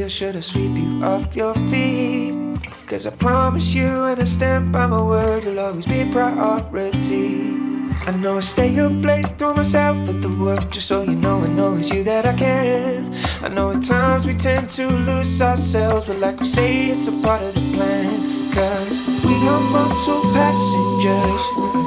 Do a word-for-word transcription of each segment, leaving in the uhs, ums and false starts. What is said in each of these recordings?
or should I sweep you off your feet? Cause I promise you and I stand by my word, you'll always be priority. I know I stay up late, throw myself at the work, just so you know I know it's you that I can. I know at times we tend to lose ourselves, but like we say, it's a part of the plan. Cause we are multiple passengers,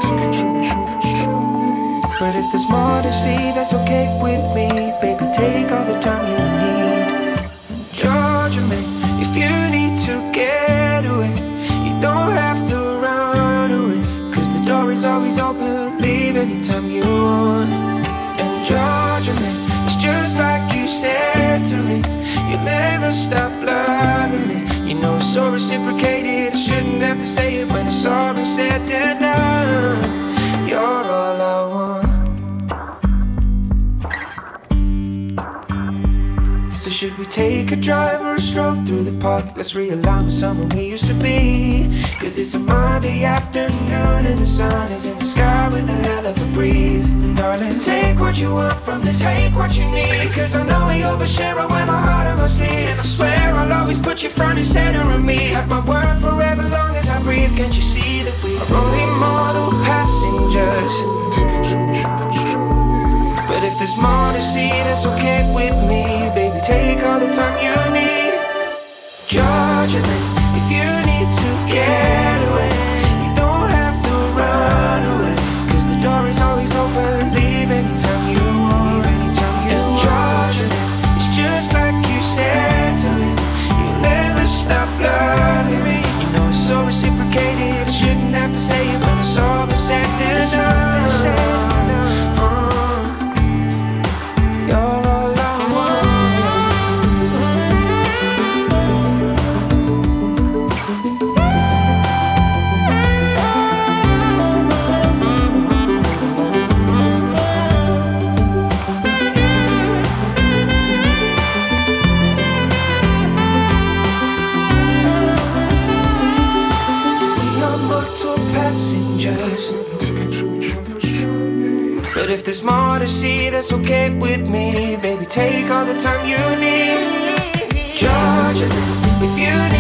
but if there's more to see, that's okay with me. Baby, take all the time you need. Georgia, man, if you need to get away, you don't have to run away, cause the door is always open, leave anytime you want. And Georgia, man, it's just like you said to me, you'll never stop loving me. You know it's so reciprocated, I shouldn't have to say it when it's all been said and done. You're all I want. So should we take a drive or a stroll through the park? Let's realign with someone we used to be. Cause it's a Monday afternoon and the sun is in the sky with a hell of a breeze. Darling, take what you want from this, take what you need. Cause I know we overshare, I wear my heart on my sleeve. And I swear I'll always put you front and center of me. Have my word forever long as I breathe. Can't you see that we are only mortal passengers? But if there's more to see, that's okay with me. Baby, take all the time you need. Georgia, if you need to get away, you don't have to run away, cause the door is always open, leave anytime you want. And Georgia, it's just like you said to me, you'll never stop loving me. You know it's so reciprocated, I shouldn't have to say it, but it's all been said and done. But if there's more to see, that's okay with me. Baby, take all the time you need. Georgia, if you need